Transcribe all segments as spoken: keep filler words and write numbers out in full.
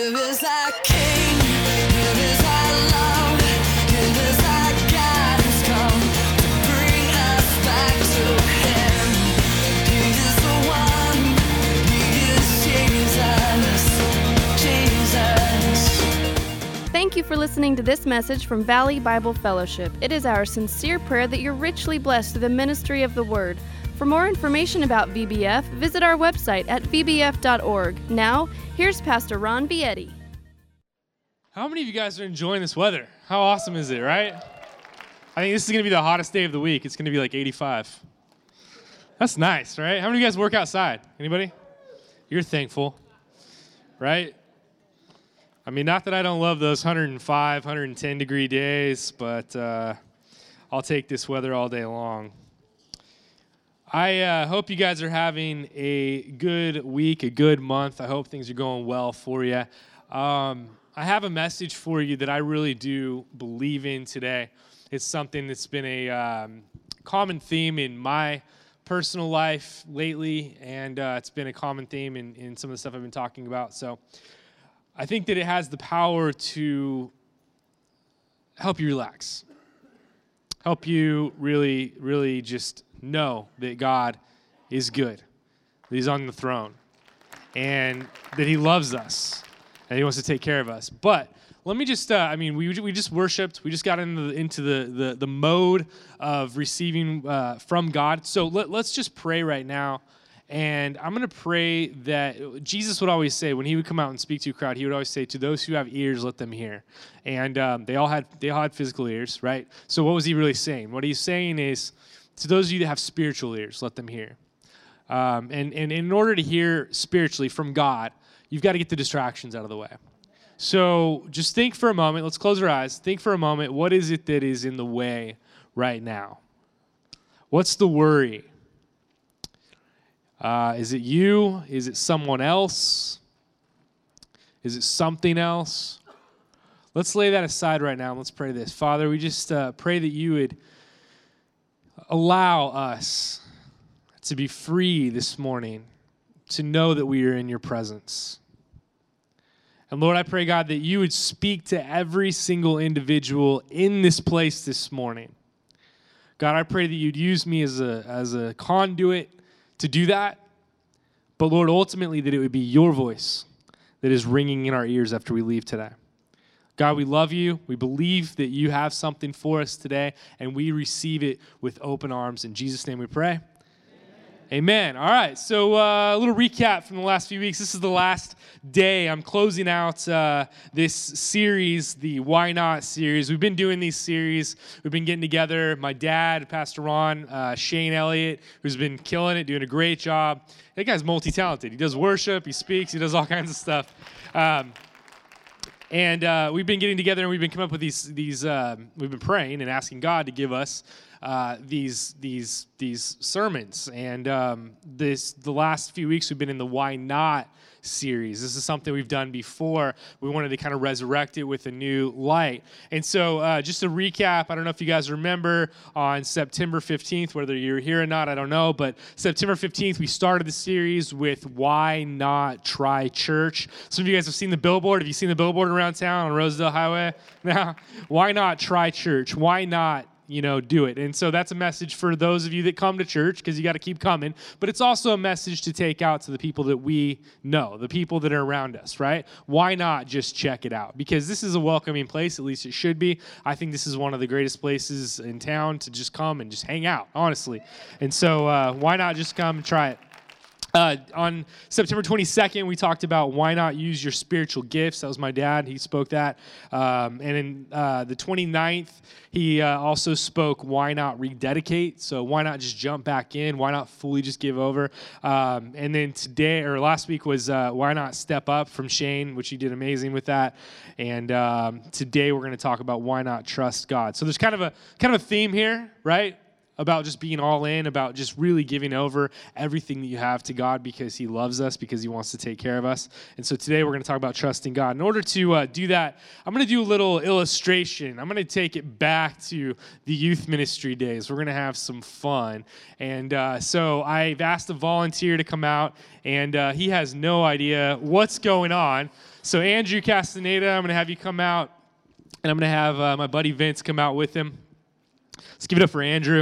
Give us our King, give us our love, give us our guidance, come to bring us back to Him. He is the one, He is Jesus, Jesus. Thank you for listening to this message from Valley Bible Fellowship. It is our sincere prayer that you're richly blessed through the ministry of the Word. For more information about V B F, visit our website at v b f dot org. Now, here's Pastor Ron Bietti. How many of you guys are enjoying this weather? How awesome is it, right? I think this is going to be the hottest day of the week. It's going to be like eighty-five. That's nice, right? How many of you guys work outside? Anybody? You're thankful, right? I mean, not that I don't love those one hundred five, one hundred ten degree days, but uh, I'll take this weather all day long. I uh, hope you guys are having a good week, a good month. I hope things are going well for you. Um, I have a message for you that I really do believe in today. It's something that's been a um, common theme in my personal life lately, and uh, it's been a common theme in, in some of the stuff I've been talking about. So I think that it has the power to help you relax, help you really, really just know that God is good, that He's on the throne, and that He loves us, and He wants to take care of us. But let me just, uh, I mean, we we just worshiped. We just got into the, into the, the, the mode of receiving uh, from God. So let, let's just pray right now. And I'm going to pray that Jesus would always say, when He would come out and speak to a crowd, He would always say, to those who have ears, let them hear. And um, they all had they all had physical ears, right? So what was He really saying? What He's saying is, to those of you that have spiritual ears, let them hear. Um, and, and in order to hear spiritually from God, you've got to get the distractions out of the way. So just think for a moment. Let's close our eyes. Think for a moment. What is it that is in the way right now? What's the worry? Uh, is it you? Is it someone else? Is it something else? Let's lay that aside right now and let's pray this. Father, we just uh, pray that you would allow us to be free this morning, to know that we are in your presence. And Lord, I pray, God, that you would speak to every single individual in this place this morning. God, I pray that you'd use me as a, as a conduit to do that. But Lord, ultimately that it would be your voice that is ringing in our ears after we leave today. God, we love you. We believe that you have something for us today, and we receive it with open arms. In Jesus' name we pray. Amen. Amen. All right, so uh, a little recap from the last few weeks. This is the last day. I'm closing out uh, this series, the Why Not series. We've been doing these series. We've been getting together. My dad, Pastor Ron, uh, Shane Elliott, who's been killing it, doing a great job. That guy's multi-talented. He does worship, he speaks, he does all kinds of stuff. Um, And uh, we've been getting together and we've been coming up with these, these um, we've been praying and asking God to give us uh, these these these sermons. And um, this the last few weeks we've been in the Why Not series. This is something we've done before. We wanted to kind of resurrect it with a new light. And so uh, just to recap, I don't know if you guys remember on September fifteenth, whether you're here or not, I don't know, but September fifteenth, we started the series with Why Not Try Church. Some of you guys have seen the billboard. Have you seen the billboard around town on Rosedale Highway? Now, why not try church? Why not you know, do it. And so that's a message for those of you that come to church, because you got to keep coming. But it's also a message to take out to the people that we know, the people that are around us, right? Why not just check it out? Because this is a welcoming place, at least it should be. I think this is one of the greatest places in town to just come and just hang out, honestly. And so uh, why not just come and try it? Uh, on September twenty-second, we talked about why not use your spiritual gifts. That was my dad. He spoke that. Um, and in uh, the twenty-ninth, he uh, also spoke why not rededicate. So why not just jump back in? Why not fully just give over? Um, and then today, or last week, was uh, why not step up from Shane, which he did amazing with that. And um, today we're going to talk about why not trust God. So there's kind of a kind of a theme here, right? about just being all in, about just really giving over everything that you have to God because he loves us, because he wants to take care of us. And so today we're going to talk about trusting God. In order to uh, do that, I'm going to do a little illustration. I'm going to take it back to the youth ministry days. We're going to have some fun. And uh, so I've asked a volunteer to come out, and uh, he has no idea what's going on. So Andrew Castaneda, I'm going to have you come out, and I'm going to have uh, my buddy Vince come out with him. Let's give it up for Andrew.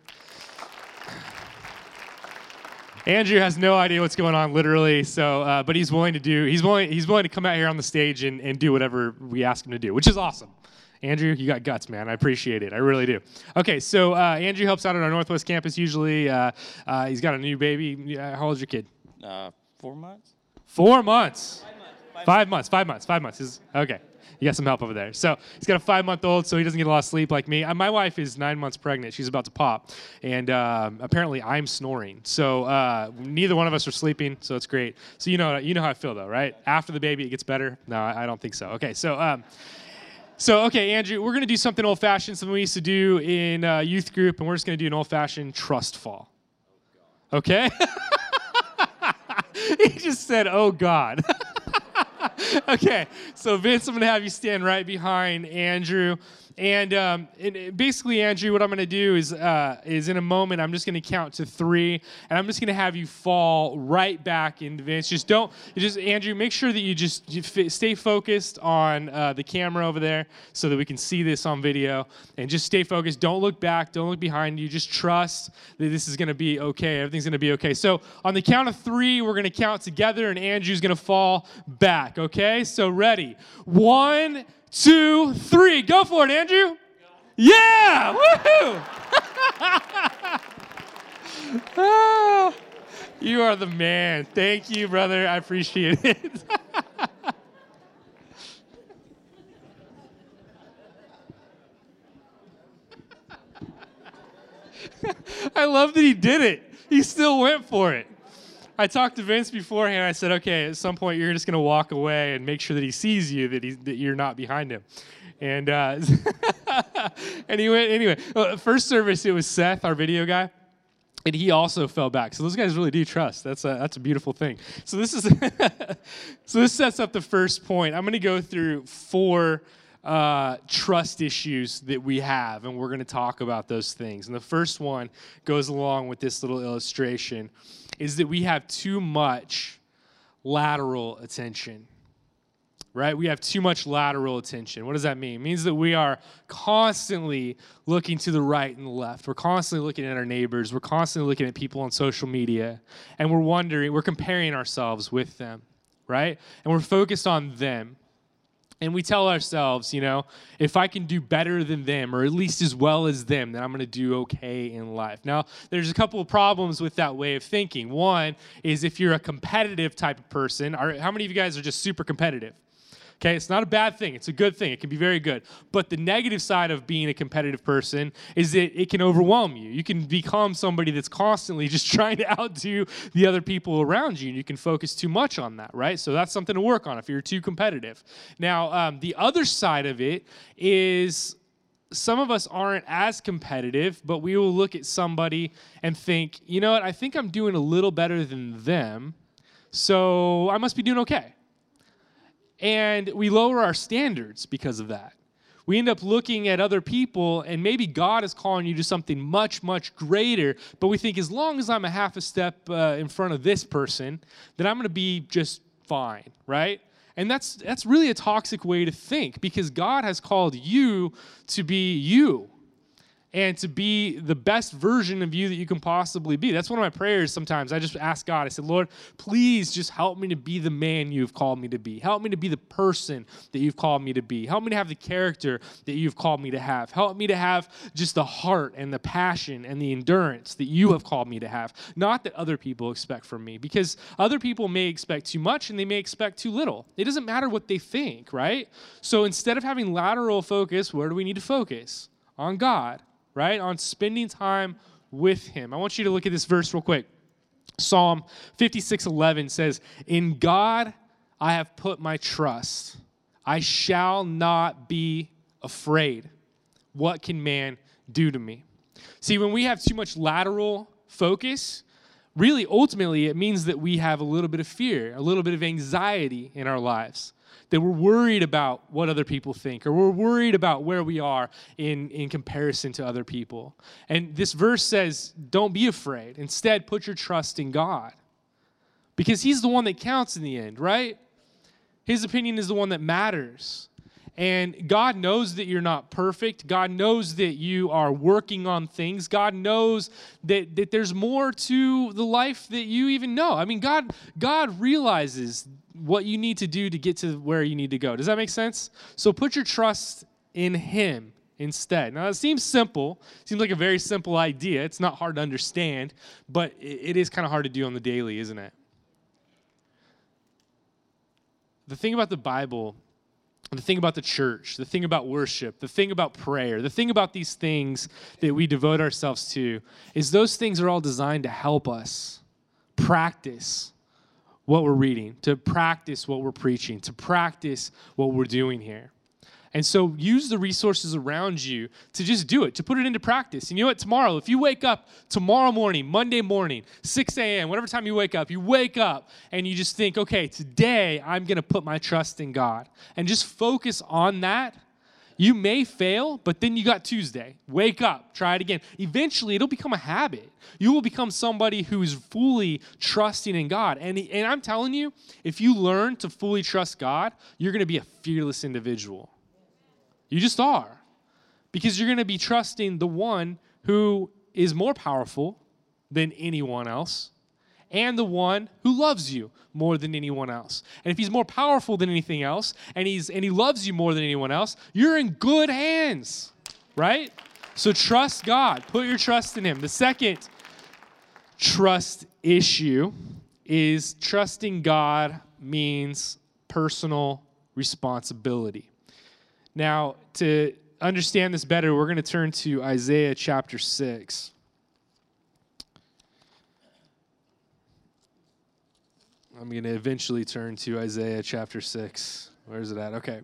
Andrew has no idea what's going on, literally. So, uh, but he's willing to do. He's willing. He's willing to come out here on the stage and, and do whatever we ask him to do, which is awesome. Andrew, you got guts, man. I appreciate it. I really do. Okay, so uh, Andrew helps out at our Northwest campus usually. Uh, uh, he's got a new baby. Yeah, how old's your kid? Uh, four months. Four months. Five months. Five months. Five months. Five months. Is okay. You got some help over there. So he's got a five-month-old, so he doesn't get a lot of sleep like me. Uh, my wife is nine months pregnant. She's about to pop. And um, apparently I'm snoring. So uh, neither one of us are sleeping, so it's great. So you know you know how I feel, though, right? After the baby, it gets better? No, I, I don't think so. Okay, so... Um, So, okay, Andrew, we're going to do something old-fashioned, something we used to do in uh, youth group, and we're just going to do an old-fashioned trust fall. Okay? He just said, oh, God. Okay, so Vince, I'm going to have you stand right behind Andrew. And, um, and basically, Andrew, what I'm going to do is, uh, is in a moment, I'm just going to count to three, and I'm just going to have you fall right back into Vince. Just don't, you just Andrew, make sure that you just you f- stay focused on uh, the camera over there so that we can see this on video, and just stay focused. Don't look back. Don't look behind you. Just trust that this is going to be okay. Everything's going to be okay. So on the count of three, we're going to count together, and Andrew's going to fall back, okay? So ready. One, two, three. Go for it, Andrew. Yeah! Woohoo! Ah, you are the man. Thank you, brother. I appreciate it. I love that he did it. He still went for it. I talked to Vince beforehand. I said, okay, at some point you're just going to walk away and make sure that he sees you, that, he, that you're not behind him. And uh, and he went, anyway, uh, first service, it was Seth, our video guy. And he also fell back. So those guys really do trust. That's a, that's a beautiful thing. So this is so this sets up the first point. I'm going to go through four uh, trust issues that we have, and we're going to talk about those things. And the first one goes along with this little illustration, is that we have too much lateral attention. Right? We have too much lateral attention. What does that mean? It means that we are constantly looking to the right and the left. We're constantly looking at our neighbors. We're constantly looking at people on social media. And we're wondering, we're comparing ourselves with them. Right? And we're focused on them. And we tell ourselves, you know, if I can do better than them, or at least as well as them, then I'm going to do okay in life. Now, there's a couple of problems with that way of thinking. One is if you're a competitive type of person. Are, how many of you guys are just super competitive? Okay, it's not a bad thing. It's a good thing. It can be very good. But the negative side of being a competitive person is that it can overwhelm you. You can become somebody that's constantly just trying to outdo the other people around you, and you can focus too much on that, right? So that's something to work on if you're too competitive. Now, um, the other side of it is some of us aren't as competitive, but we will look at somebody and think, you know what, I think I'm doing a little better than them, so I must be doing okay. And we lower our standards because of that. We end up looking at other people, and maybe God is calling you to something much, much greater, but we think as long as I'm a half a step uh, in front of this person, then I'm going to be just fine, right? And that's that's really a toxic way to think, because God has called you to be you and to be the best version of you that you can possibly be. That's one of my prayers sometimes. I just ask God, I said, Lord, please just help me to be the man you've called me to be. Help me to be the person that you've called me to be. Help me to have the character that you've called me to have. Help me to have just the heart and the passion and the endurance that you have called me to have. Not that other people expect from me, because other people may expect too much and they may expect too little. It doesn't matter what they think, right? So instead of having lateral focus, where do we need to focus? On God. Right? On spending time with him. I want you to look at this verse real quick. Psalm fifty-six eleven says, "In God I have put my trust. I shall not be afraid. What can man do to me?" See, when we have too much lateral focus, really, ultimately, it means that we have a little bit of fear, a little bit of anxiety in our lives, that we're worried about what other people think, or we're worried about where we are in, in comparison to other people. And this verse says, don't be afraid. Instead, put your trust in God, because he's the one that counts in the end, right? His opinion is the one that matters. And God knows that you're not perfect. God knows that you are working on things. God knows that, that there's more to the life that you even know. I mean, God, God realizes what you need to do to get to where you need to go. Does that make sense? So put your trust in him instead. Now, it seems simple. It seems like a very simple idea. It's not hard to understand, but it, it is kind of hard to do on the daily, isn't it? The thing about the Bible, the thing about the church, the thing about worship, the thing about prayer, the thing about these things that we devote ourselves to is those things are all designed to help us practice what we're reading, to practice what we're preaching, to practice what we're doing here. And so use the resources around you to just do it, to put it into practice. And you know what? Tomorrow, if you wake up tomorrow morning, Monday morning, six a.m., whatever time you wake up, you wake up and you just think, okay, today I'm going to put my trust in God. And just focus on that. You may fail, but then you got Tuesday. Wake up, try it again. Eventually, it'll become a habit. You will become somebody who's fully trusting in God. And, and I'm telling you, if you learn to fully trust God, you're going to be a fearless individual. You just are. Because you're going to be trusting the one who is more powerful than anyone else and the one who loves you more than anyone else. And if he's more powerful than anything else and he's and he loves you more than anyone else, you're in good hands, right? So trust God. Put your trust in him. The second trust issue is trusting God means personal responsibility. Now, to understand this better, we're going to turn to Isaiah chapter six. I'm going to eventually turn to Isaiah chapter six. Where is it at? Okay.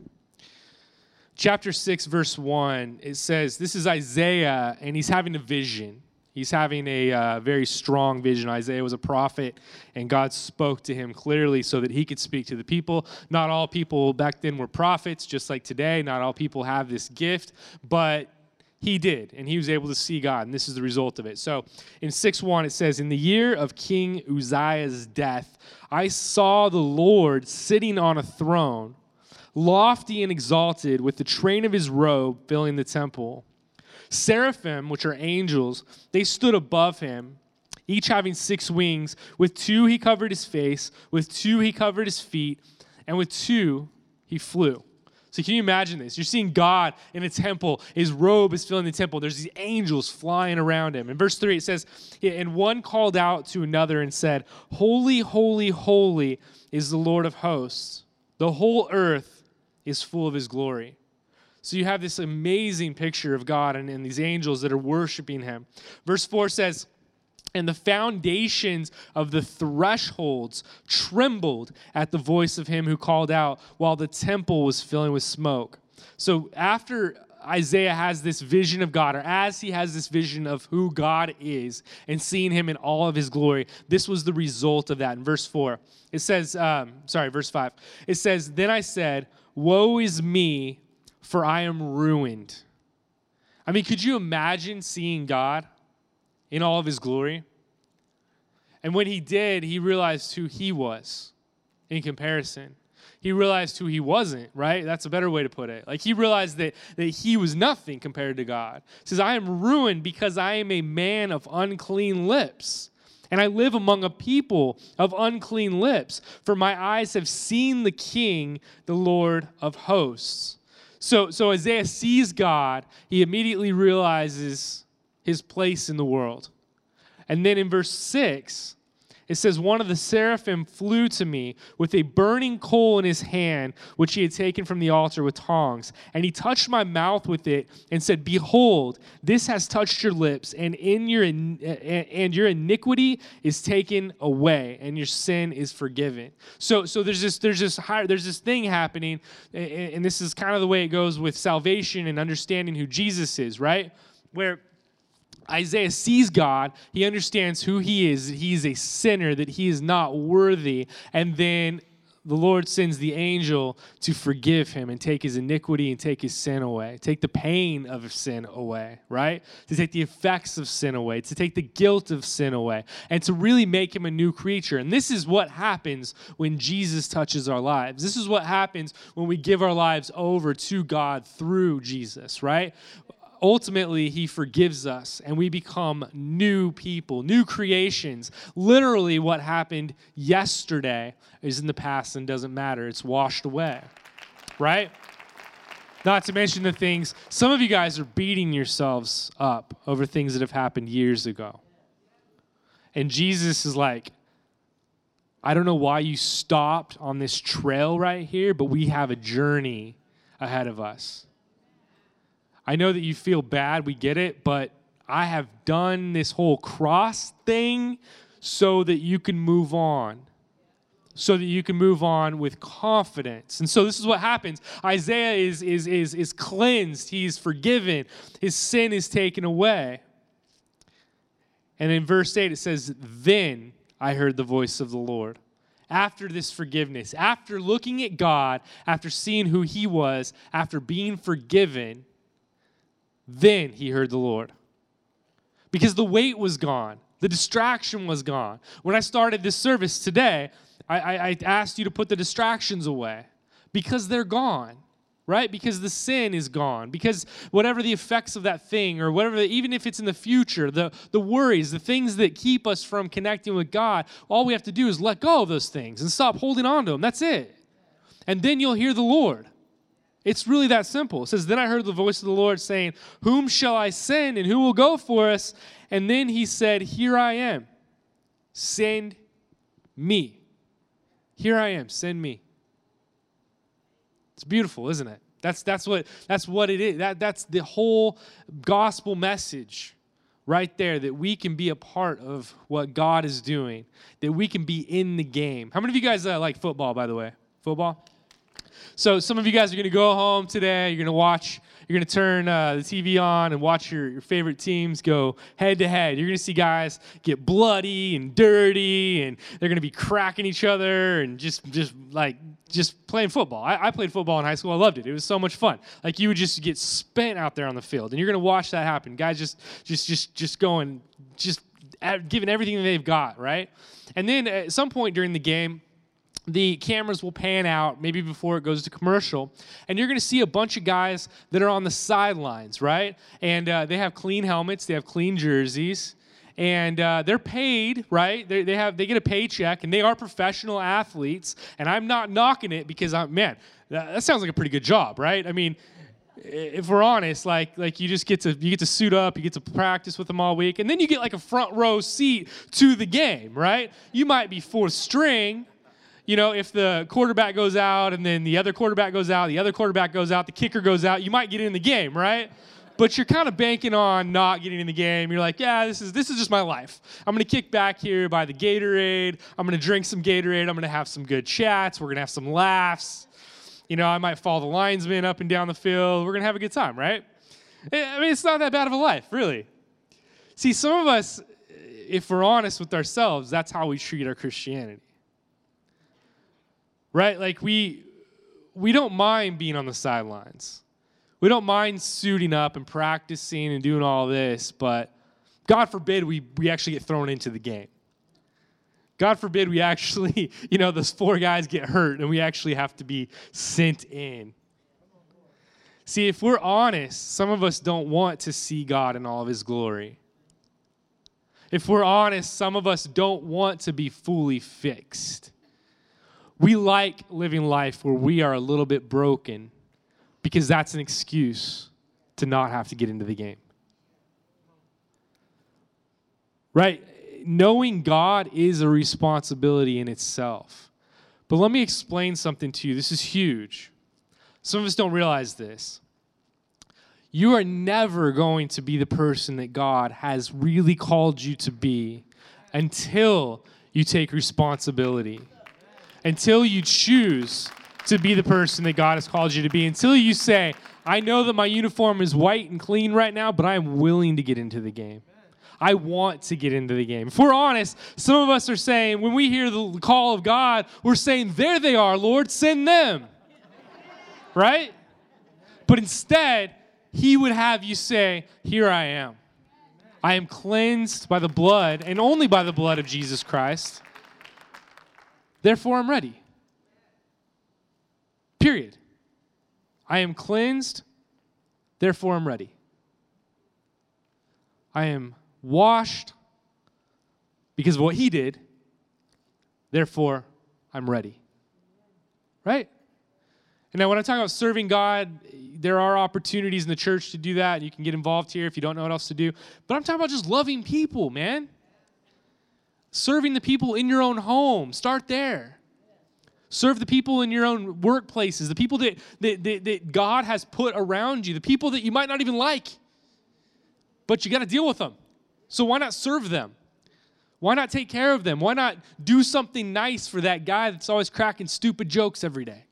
Chapter six, verse one, it says, this is Isaiah, and he's having a vision. He's having a uh, very strong vision. Isaiah was a prophet, and God spoke to him clearly so that he could speak to the people. Not all people back then were prophets, just like today. Not all people have this gift, but he did, and he was able to see God, and this is the result of it. So in six one, it says, in the year of King Uzziah's death, I saw the Lord sitting on a throne, lofty and exalted, with the train of his robe filling the temple. Seraphim, which are angels, they stood above him, each having six wings. With two he covered his face, with two he covered his feet, and with two he flew. So can you imagine this? You're seeing God in a temple. His robe is filling the temple. There's these angels flying around him. In verse three, it says, and one called out to another and said, holy, holy, holy is the Lord of hosts. The whole earth is full of his glory. So you have this amazing picture of God and, and these angels that are worshiping him. Verse four says, and the foundations of the thresholds trembled at the voice of him who called out while the temple was filling with smoke. So after Isaiah has this vision of God, or as he has this vision of who God is and seeing him in all of his glory, this was the result of that. In verse four, it says, um, sorry, verse five, it says, then I said, woe is me, for I am ruined. I mean, could you imagine seeing God in all of his glory? And when he did, he realized who he was in comparison. He realized who he wasn't, right? That's a better way to put it. Like he realized that, that he was nothing compared to God. He says, I am ruined because I am a man of unclean lips, and I live among a people of unclean lips, for my eyes have seen the King, the Lord of hosts. So, so Isaiah sees God. He immediately realizes his place in the world. And then in verse six, it says, one of the seraphim flew to me with a burning coal in his hand, which he had taken from the altar with tongs. And he touched my mouth with it and said, behold, this has touched your lips, and in your and your iniquity is taken away, and your sin is forgiven. So, so there's this there's this higher, there's this thing happening, and this is kind of the way it goes with salvation and understanding who Jesus is, right? Where Isaiah sees God. He understands who he is. That he is a sinner, that he is not worthy. And then the Lord sends the angel to forgive him and take his iniquity and take his sin away, take the pain of sin away, right? To take the effects of sin away, to take the guilt of sin away, and to really make him a new creature. And this is what happens when Jesus touches our lives. This is what happens when we give our lives over to God through Jesus, right? Ultimately, he forgives us, and we become new people, new creations. Literally, what happened yesterday is in the past and doesn't matter. It's washed away, right? Not to mention the things, some of you guys are beating yourselves up over things that have happened years ago. And Jesus is like, I don't know why you stopped on this trail right here, but we have a journey ahead of us. I know that you feel bad, we get it, but I have done this whole cross thing so that you can move on. So that you can move on with confidence. And so this is what happens. Isaiah is, is, is, is cleansed. He's forgiven. His sin is taken away. And in verse eight it says, then I heard the voice of the Lord. After this forgiveness, after looking at God, after seeing who he was, after being forgiven, then he heard the Lord. Because the weight was gone. The distraction was gone. When I started this service today, I, I, I asked you to put the distractions away. Because they're gone, right? Because the sin is gone. Because whatever the effects of that thing, or whatever, even if it's in the future, the, the worries, the things that keep us from connecting with God, all we have to do is let go of those things and stop holding on to them. That's it. And then you'll hear the Lord. It's really that simple. It says, then I heard the voice of the Lord saying, whom shall I send and who will go for us? And then he said, here I am. Send me. Here I am. Send me. It's beautiful, isn't it? That's that's what that's what it is. That that's the whole gospel message right there, that we can be a part of what God is doing, that we can be in the game. How many of you guys uh, like football, by the way? Football? So some of you guys are going to go home today. You're going to watch, you're going to turn uh, the T V on and watch your, your favorite teams go head to head. You're going to see guys get bloody and dirty, and they're going to be cracking each other and just, just like, just playing football. I, I played football in high school. I loved it. It was so much fun. Like, you would just get spent out there on the field, and you're going to watch that happen. Guys just, just, just, just going, just giving everything that they've got, right? And then at some point during the game, the cameras will pan out, maybe before it goes to commercial, and you're going to see a bunch of guys that are on the sidelines, right? And uh, they have clean helmets, they have clean jerseys, and uh, they're paid, right? They, they have they get a paycheck, and they are professional athletes. And I'm not knocking it, because I'm man, that, that sounds like a pretty good job, right? I mean, if we're honest, like like you just get to you get to suit up, you get to practice with them all week, and then you get like a front row seat to the game, right? You might be fourth string. You know, if the quarterback goes out and then the other quarterback goes out, the other quarterback goes out, the kicker goes out, you might get in the game, right? But you're kind of banking on not getting in the game. You're like, yeah, this is this is just my life. I'm going to kick back here by the Gatorade. I'm going to drink some Gatorade. I'm going to have some good chats. We're going to have some laughs. You know, I might follow the linesman up and down the field. We're going to have a good time, right? I mean, it's not that bad of a life, really. See, some of us, if we're honest with ourselves, that's how we treat our Christianity. Right? Like, we we don't mind being on the sidelines. We don't mind suiting up and practicing and doing all this, but God forbid we, we actually get thrown into the game. God forbid we actually, you know, those four guys get hurt and we actually have to be sent in. See, if we're honest, some of us don't want to see God in all of his glory. If we're honest, some of us don't want to be fully fixed. We like living life where we are a little bit broken, because that's an excuse to not have to get into the game. Right? Knowing God is a responsibility in itself. But let me explain something to you. This is huge. Some of us don't realize this. You are never going to be the person that God has really called you to be until you take responsibility. Until you choose to be the person that God has called you to be. Until you say, I know that my uniform is white and clean right now, but I am willing to get into the game. I want to get into the game. If we're honest, some of us are saying, when we hear the call of God, we're saying, there they are, Lord, send them. Right? But instead, he would have you say, here I am. I am cleansed by the blood, and only by the blood of Jesus Christ. Therefore, I'm ready. Period. I am cleansed, therefore I'm ready. I am washed because of what he did, therefore I'm ready. Right? And now when I talk about serving God, there are opportunities in the church to do that. You can get involved here if you don't know what else to do. But I'm talking about just loving people, man. Serving the people in your own home. Start there. Serve the people in your own workplaces, the people that, that, that, that God has put around you, the people that you might not even like, but you got to deal with them. So why not serve them? Why not take care of them? Why not do something nice for that guy that's always cracking stupid jokes every day?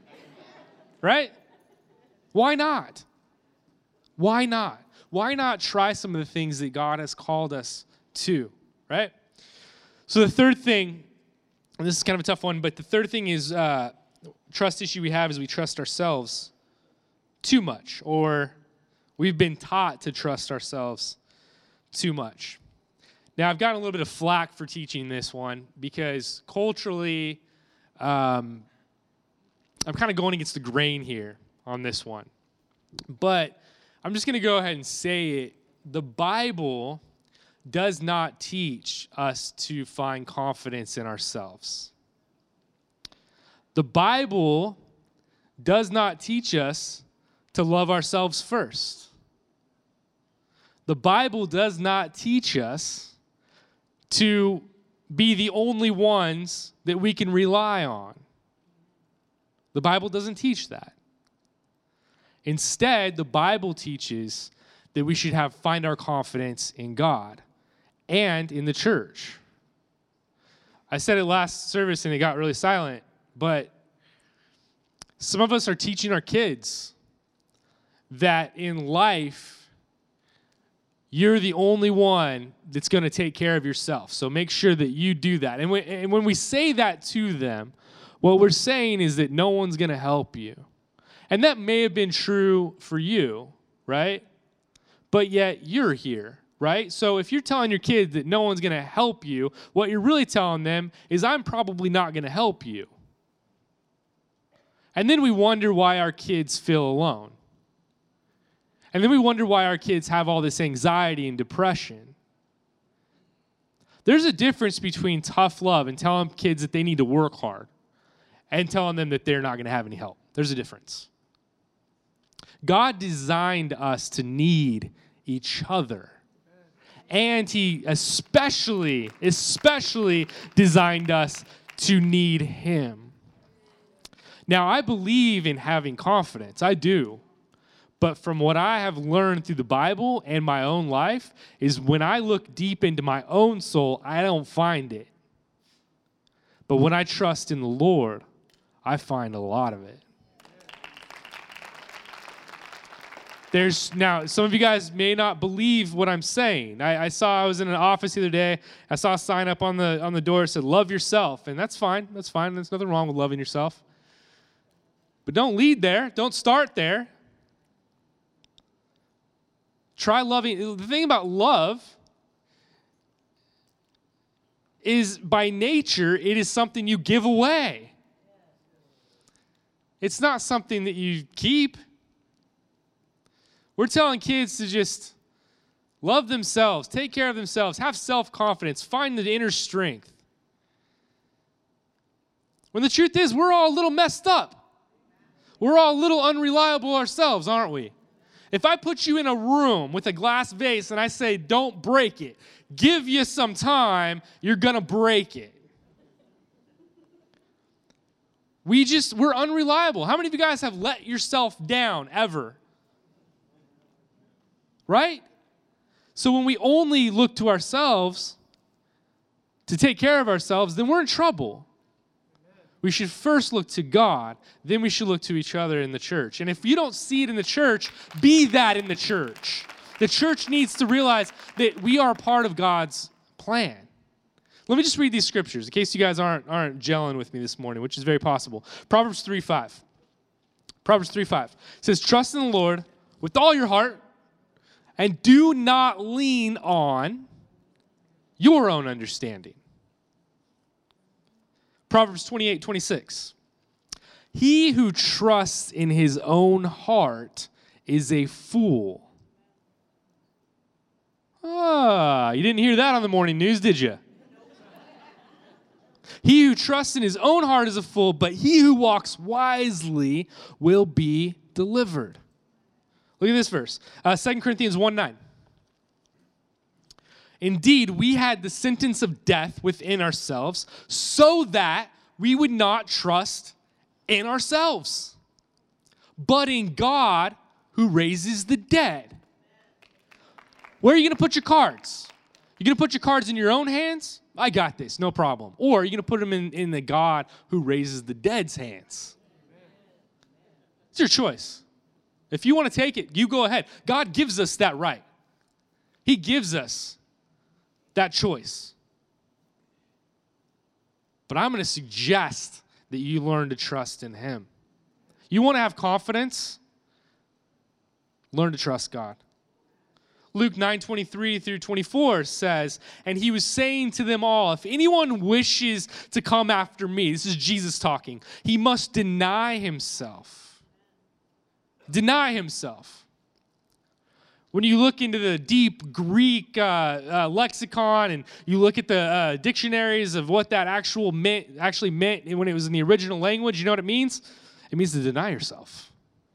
Right? Why not? Why not? Why not try some of the things that God has called us to, right? So the third thing, and this is kind of a tough one, but the third thing is uh, trust issue we have is we trust ourselves too much, or we've been taught to trust ourselves too much. Now, I've gotten a little bit of flack for teaching this one because culturally, um, I'm kind of going against the grain here on this one. But I'm just going to go ahead and say it. The Bible does not teach us to find confidence in ourselves. The Bible does not teach us to love ourselves first. The Bible does not teach us to be the only ones that we can rely on. The Bible doesn't teach that. Instead, the Bible teaches that we should have find our confidence in God and in the church. I said it last service and it got really silent, but some of us are teaching our kids that in life, you're the only one that's going to take care of yourself. So make sure that you do that. And when, and when we say that to them, what we're saying is that no one's going to help you. And that may have been true for you, right? But yet you're here, right? So if you're telling your kids that no one's going to help you, what you're really telling them is I'm probably not going to help you. And then we wonder why our kids feel alone. And then we wonder why our kids have all this anxiety and depression. There's a difference between tough love and telling kids that they need to work hard and telling them that they're not going to have any help. There's a difference. God designed us to need each other. And he especially, especially designed us to need him. Now, I believe in having confidence. I do. But from what I have learned through the Bible and my own life is when I look deep into my own soul, I don't find it. But when I trust in the Lord, I find a lot of it. There's now, some of you guys may not believe what I'm saying. I, I saw, I was in an office the other day. I saw a sign up on the on the door that said, love yourself. And that's fine. That's fine. There's nothing wrong with loving yourself. But don't lead there. Don't start there. Try loving. The thing about love is by nature, it is something you give away. It's not something that you keep. We're telling kids to just love themselves, take care of themselves, have self-confidence, find the inner strength. When the truth is, we're all a little messed up. We're all a little unreliable ourselves, aren't we? If I put you in a room with a glass vase and I say, don't break it, give you some time, you're going to break it. We just, we're unreliable. How many of you guys have let yourself down ever? Right? So when we only look to ourselves to take care of ourselves, then we're in trouble. We should first look to God, then we should look to each other in the church. And if you don't see it in the church, be that in the church. The church needs to realize that we are part of God's plan. Let me just read these scriptures in case you guys aren't, aren't gelling with me this morning, which is very possible. Proverbs three five. Proverbs three five says, trust in the Lord with all your heart and do not lean on your own understanding. Proverbs twenty-eight twenty-six. He who trusts in his own heart is a fool. Ah, you didn't hear that on the morning news, did you? He who trusts in his own heart is a fool, but he who walks wisely will be delivered. Look at this verse, uh, Second Corinthians one nine. Indeed, we had the sentence of death within ourselves so that we would not trust in ourselves, but in God who raises the dead. Where are you going to put your cards? You going to put your cards in your own hands? I got this, no problem. Or are you going to put them in, in the God who raises the dead's hands? It's your choice. If you want to take it, you go ahead. God gives us that right. He gives us that choice. But I'm going to suggest that you learn to trust in him. You want to have confidence? Learn to trust God. Luke nine twenty-three through twenty-four says, and he was saying to them all, if anyone wishes to come after me, this is Jesus talking, he must deny himself. Deny himself. When you look into the deep Greek uh, uh, lexicon and you look at the uh, dictionaries of what that actual meant, actually meant when it was in the original language, you know what it means? It means to deny yourself.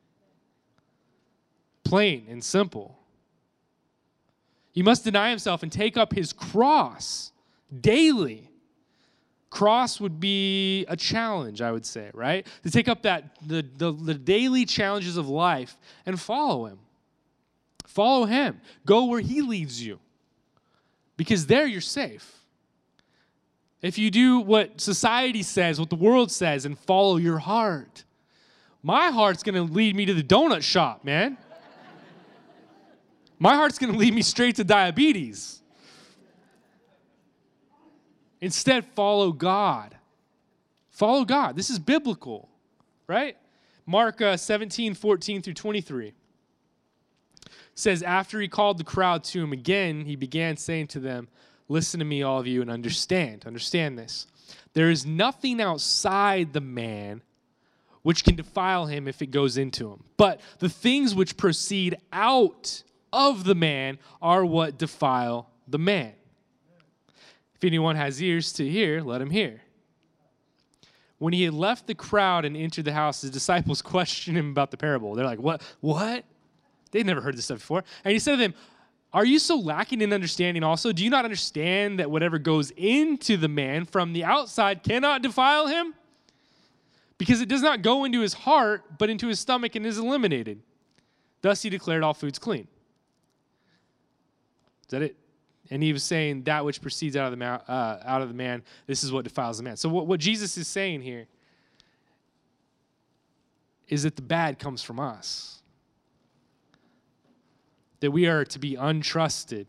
Plain and simple. He must deny himself and take up his cross daily. Cross would be a challenge, I would say, right? To take up that the, the, the daily challenges of life and follow him. Follow him. Go where he leads you. Because there you're safe. If you do what society says, what the world says, and follow your heart, my heart's going to lead me to the donut shop, man. My heart's going to lead me straight to diabetes. Instead, follow God. Follow God. This is biblical, right? Mark uh, seventeen, fourteen through twenty-three says, after he called the crowd to him again, he began saying to them, listen to me, all of you, and understand. Understand this. There is nothing outside the man which can defile him if it goes into him. But the things which proceed out of the man are what defile the man. If anyone has ears to hear, let him hear. When he had left the crowd and entered the house, his disciples questioned him about the parable. They're like, what? What? They'd never heard this stuff before. And he said to them, are you so lacking in understanding also? Do you not understand that whatever goes into the man from the outside cannot defile him? Because it does not go into his heart, but into his stomach and is eliminated. Thus he declared all foods clean. Is that it? And he was saying that which proceeds out of the ma- uh, out of the man, this is what defiles the man. So what, what Jesus is saying here is that the bad comes from us. That we are to be untrusted.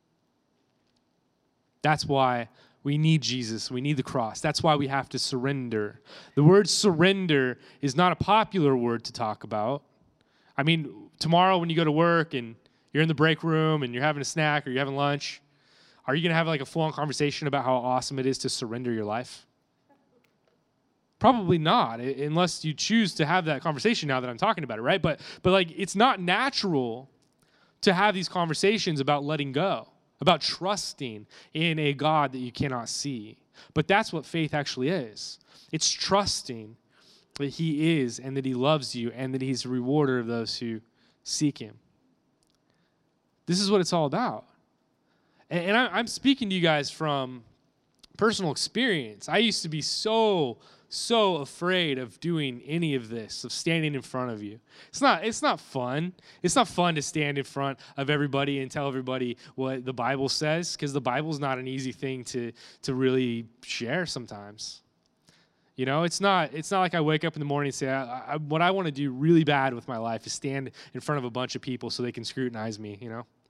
That's why we need Jesus. We need the cross. That's why we have to surrender. The word surrender is not a popular word to talk about. I mean, tomorrow when you go to work and you're in the break room and you're having a snack or you're having lunch, are you going to have like a full-on conversation about how awesome it is to surrender your life? Probably not, unless you choose to have that conversation now that I'm talking about it, right? But but like it's not natural to have these conversations about letting go, about trusting in a God that you cannot see. But that's what faith actually is. It's trusting that he is and that he loves you and that he's a rewarder of those who seek him. This is what it's all about. And, and I, I'm speaking to you guys from personal experience. I used to be so, so afraid of doing any of this, of standing in front of you. It's not, it's not fun. It's not fun to stand in front of everybody and tell everybody what the Bible says, because the Bible's not an easy thing to, to really share sometimes. You know, it's not it's not like I wake up in the morning and say, I, I, what I want to do really bad with my life is stand in front of a bunch of people so they can scrutinize me, you know.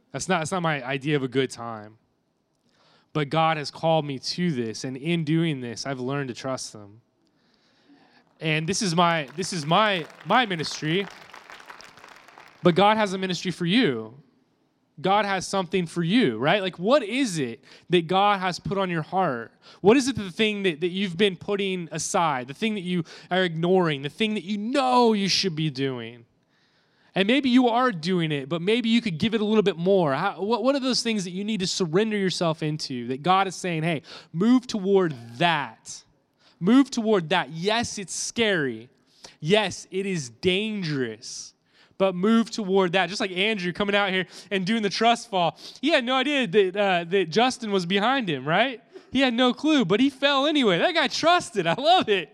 That's not, that's not my idea of a good time. But God has called me to this, and in doing this, I've learned to trust them. And this is my this is my my ministry. But God has a ministry for you. God has something for you, right? Like, what is it that God has put on your heart? What is it the thing that, that you've been putting aside, the thing that you are ignoring, the thing that you know you should be doing? And maybe you are doing it, but maybe you could give it a little bit more. How, what, what are those things that you need to surrender yourself into, that God is saying, hey, move toward that. Move toward that. Yes, it's scary. Yes, it is dangerous. But move toward that. Just like Andrew coming out here and doing the trust fall. He had no idea that, uh, that Justin was behind him, right? He had no clue, but he fell anyway. That guy trusted. I love it.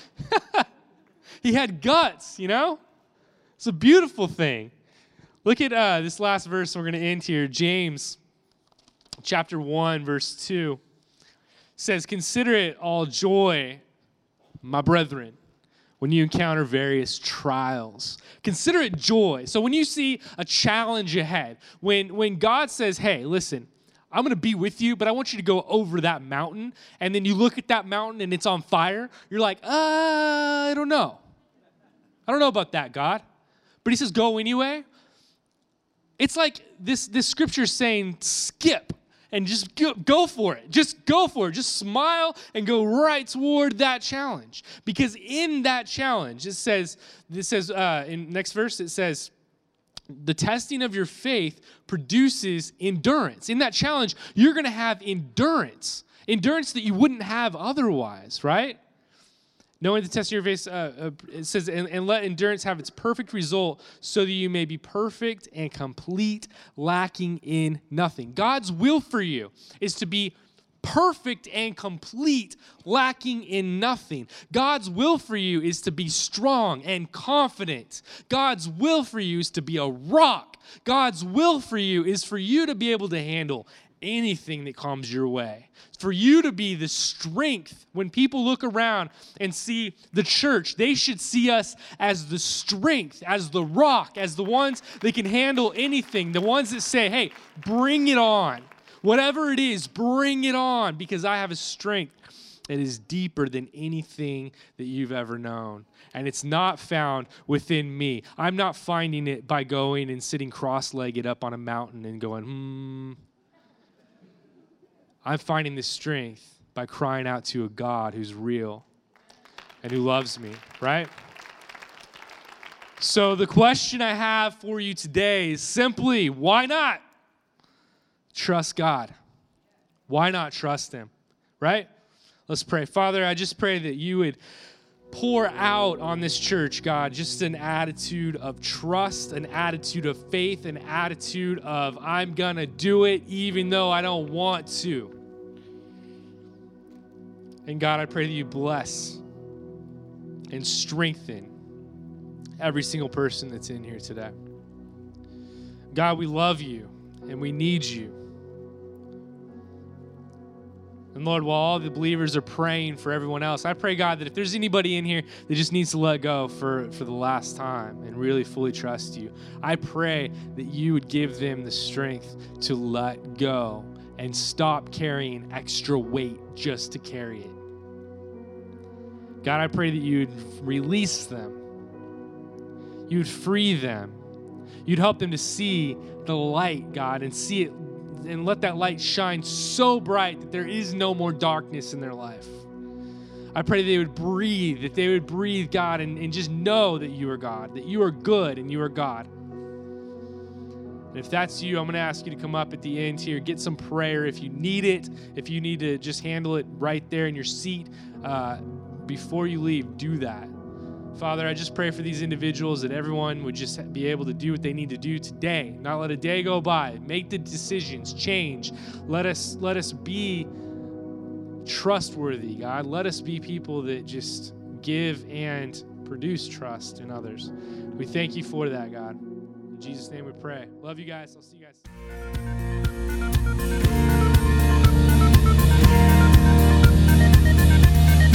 He had guts, you know? It's a beautiful thing. Look at uh, this last verse we're going to end here. James chapter one, verse two says, "Consider it all joy, my brethren, when you encounter various trials." Consider it joy. So when you see a challenge ahead, when, when God says, hey, listen, I'm going to be with you, but I want you to go over that mountain, and then you look at that mountain and it's on fire, you're like, uh, I don't know. I don't know about that, God. But he says, go anyway. It's like this, this scripture is saying, skip. And just go, go for it. Just go for it. Just smile and go right toward that challenge. Because in that challenge, it says, it says uh, in next verse, it says, the testing of your faith produces endurance. In that challenge, you're going to have endurance. Endurance that you wouldn't have otherwise, right? Knowing the test of your faith, uh, uh, it says, and, and let endurance have its perfect result so that you may be perfect and complete, lacking in nothing. God's will for you is to be perfect and complete, lacking in nothing. God's will for you is to be strong and confident. God's will for you is to be a rock. God's will for you is for you to be able to handle anything that comes your way. For you to be the strength. When people look around and see the church, they should see us as the strength, as the rock, as the ones that can handle anything, the ones that say, hey, bring it on. Whatever it is, bring it on, because I have a strength that is deeper than anything that you've ever known. And it's not found within me. I'm not finding it by going and sitting cross-legged up on a mountain and going, hmm. I'm finding this strength by crying out to a God who's real and who loves me, right? So the question I have for you today is simply, why not trust God? Why not trust him, right? Let's pray. Father, I just pray that you would pour out on this church, God, just an attitude of trust, an attitude of faith, an attitude of I'm going to do it even though I don't want to. And God, I pray that you bless and strengthen every single person that's in here today. God, we love you and we need you. And Lord, while all the believers are praying for everyone else, I pray, God, that if there's anybody in here that just needs to let go for, for the last time and really fully trust you, I pray that you would give them the strength to let go and stop carrying extra weight just to carry it. God, I pray that you'd release them. You'd free them. You'd help them to see the light, God, and see it and let that light shine so bright that there is no more darkness in their life. I pray that they would breathe, that they would breathe, God, and, and just know that you are God, that you are good and you are God. And if that's you, I'm going to ask you to come up at the end here, get some prayer if you need it, if you need to just handle it right there in your seat. Uh, before you leave, do that. Father, I just pray for these individuals that everyone would just be able to do what they need to do today, not let a day go by. Make the decisions, change. Let us, let us be trustworthy, God. Let us be people that just give and produce trust in others. We thank you for that, God. In Jesus' name we pray. Love you guys. I'll see you guys.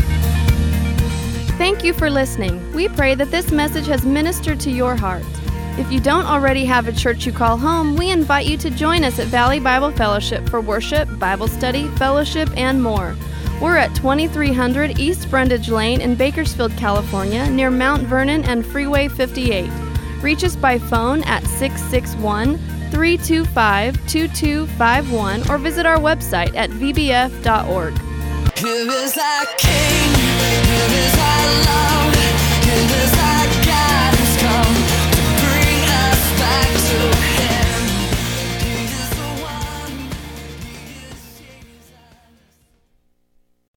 Thank you for listening. We pray that this message has ministered to your heart. If you don't already have a church you call home, we invite you to join us at Valley Bible Fellowship for worship, Bible study, fellowship, and more. We're at twenty-three hundred East Brundage Lane in Bakersfield, California, near Mount Vernon and Freeway fifty-eight. Reach us by phone at six six one, three two five, two two five one or visit our website at v b f dot org. Here is our King, here is our love.